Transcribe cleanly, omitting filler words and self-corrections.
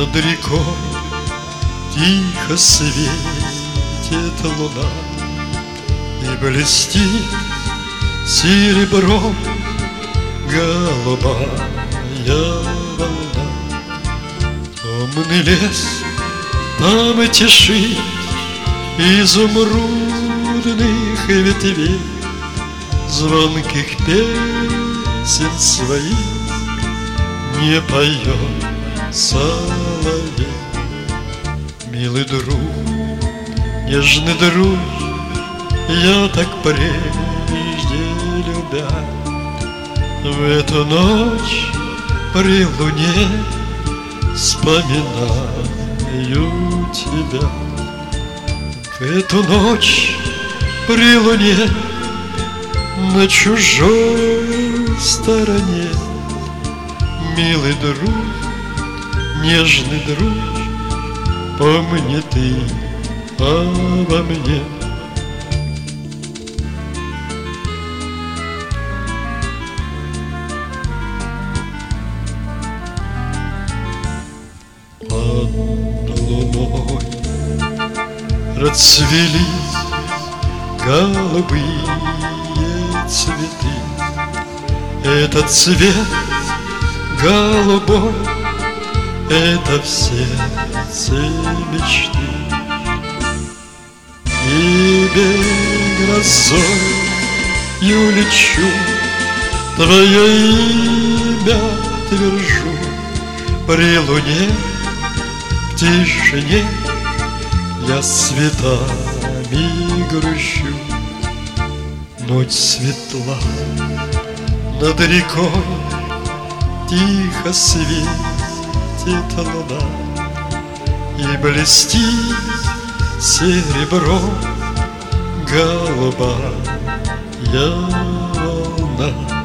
Над рекой тихо светит луна, и блестит серебром голубая волна. Темный лес, там и тиши изумрудных ветвей, звонких песен своих не поет соловей. Милый друг, нежный друг, я так прежде любя, в эту ночь при луне вспоминаю тебя. В эту ночь при луне на чужой стороне, милый друг, нежный друг, помни ты обо мне. Под луной расцвели голубые цветы. Этот цвет голубой — это в сердце мечты. И грозою лечу, твое имя твержу. При луне в тишине я с цветами грущу. Ночь светла, над рекой тихо светит луна, и блестит серебром голубая волна.